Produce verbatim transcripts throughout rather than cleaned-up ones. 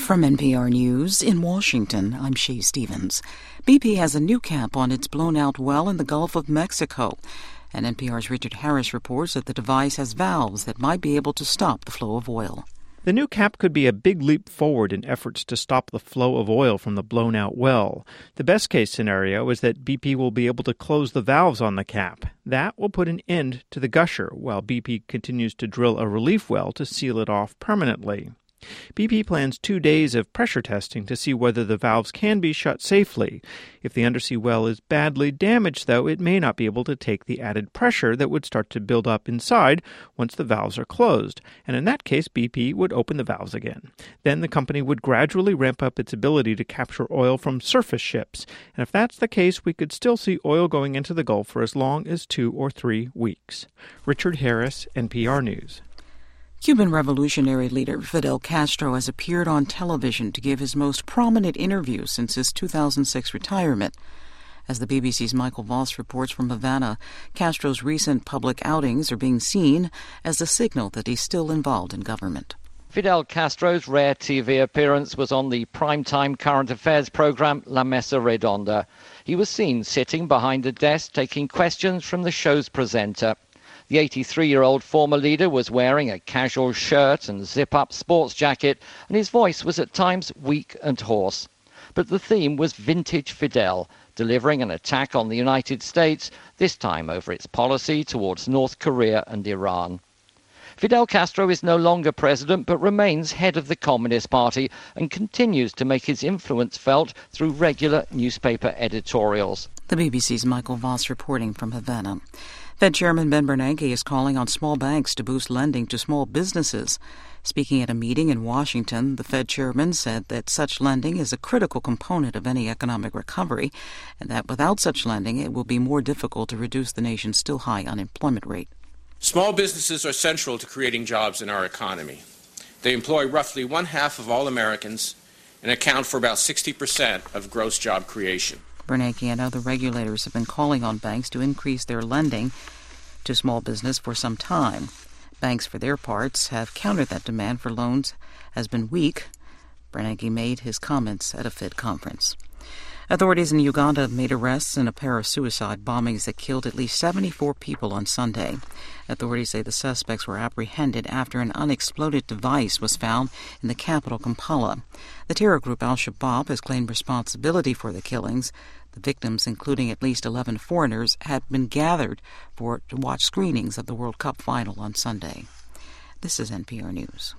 From N P R News in Washington, I'm Shea Stevens. B P has a new cap on its blown-out well in the Gulf of Mexico. And N P R's Richard Harris reports that the device has valves that might be able to stop the flow of oil. The new cap could be a big leap forward in efforts to stop the flow of oil from the blown-out well. The best-case scenario is that B P will be able to close the valves on the cap. That will put an end to the gusher, while B P continues to drill a relief well to seal it off permanently. B P plans two days of pressure testing to see whether the valves can be shut safely. If the undersea well is badly damaged, though, it may not be able to take the added pressure that would start to build up inside once the valves are closed, and in that case, B P would open the valves again. Then the company would gradually ramp up its ability to capture oil from surface ships, and if that's the case, we could still see oil going into the Gulf for as long as two or three weeks. Richard Harris, N P R News. Cuban revolutionary leader Fidel Castro has appeared on television to give his most prominent interview since his two thousand six retirement. As the B B C's Michael Voss reports from Havana, Castro's recent public outings are being seen as a signal that he's still involved in government. Fidel Castro's rare T V appearance was on the primetime current affairs program La Mesa Redonda. He was seen sitting behind a desk taking questions from the show's presenter. The eighty-three-year-old former leader was wearing a casual shirt and zip-up sports jacket, and his voice was at times weak and hoarse. But the theme was vintage Fidel, delivering an attack on the United States, this time over its policy towards North Korea and Iran. Fidel Castro is no longer president, but remains head of the Communist Party and continues to make his influence felt through regular newspaper editorials. The B B C's Michael Voss reporting from Havana. Fed Chairman Ben Bernanke is calling on small banks to boost lending to small businesses. Speaking at a meeting in Washington, the Fed chairman said that such lending is a critical component of any economic recovery, and that without such lending, it will be more difficult to reduce the nation's still high unemployment rate. Small businesses are central to creating jobs in our economy. They employ roughly one half of all Americans and account for about sixty percent of gross job creation. Bernanke and other regulators have been calling on banks to increase their lending to small business for some time. Banks, for their parts, have countered that demand for loans has been weak. Bernanke made his comments at a Fed conference. Authorities in Uganda have made arrests in a pair of suicide bombings that killed at least seventy-four people on Sunday. Authorities say the suspects were apprehended after an unexploded device was found in the capital, Kampala. The terror group Al-Shabaab has claimed responsibility for the killings. The victims, including at least eleven foreigners, had been gathered for to watch screenings of the World Cup final on Sunday. This is N P R News.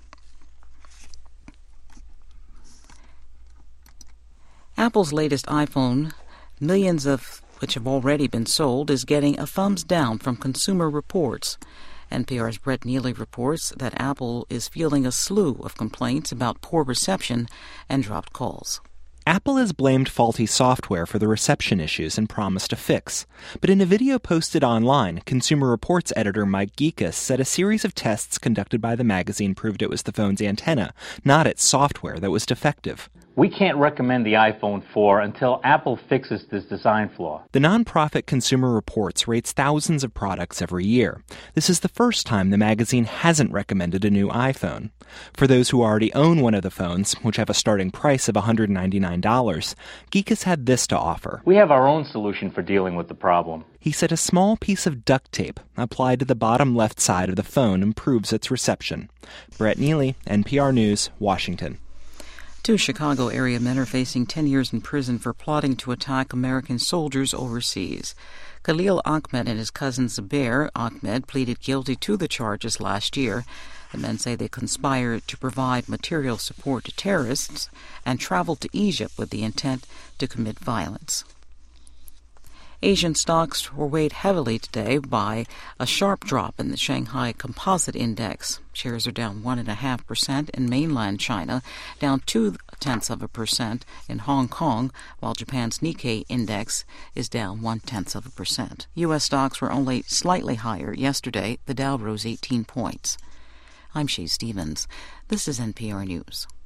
Apple's latest iPhone, millions of which have already been sold, is getting a thumbs down from Consumer Reports. N P R's Brett Neely reports that Apple is fielding a slew of complaints about poor reception and dropped calls. Apple has blamed faulty software for the reception issues and promised a fix. But in a video posted online, Consumer Reports editor Mike Geekus said a series of tests conducted by the magazine proved it was the phone's antenna, not its software, that was defective. We can't recommend the iPhone four until Apple fixes this design flaw. The nonprofit Consumer Reports rates thousands of products every year. This is the first time the magazine hasn't recommended a new iPhone. For those who already own one of the phones, which have a starting price of one hundred ninety-nine dollars, Geekus had this to offer. We have our own solution for dealing with the problem. He said a small piece of duct tape applied to the bottom left side of the phone improves its reception. Brett Neely, N P R News, Washington. Two Chicago area men are facing ten years in prison for plotting to attack American soldiers overseas. Khalil Ahmed and his cousin Zubair Ahmed pleaded guilty to the charges last year. The men say they conspired to provide material support to terrorists and traveled to Egypt with the intent to commit violence. Asian stocks were weighed heavily today by a sharp drop in the Shanghai Composite Index. Shares are down one point five percent in mainland China, down two-tenths of a percent in Hong Kong, while Japan's Nikkei Index is down one-tenth of a percent. U S stocks were only slightly higher yesterday. The Dow rose eighteen points. I'm Shea Stevens. This is N P R News.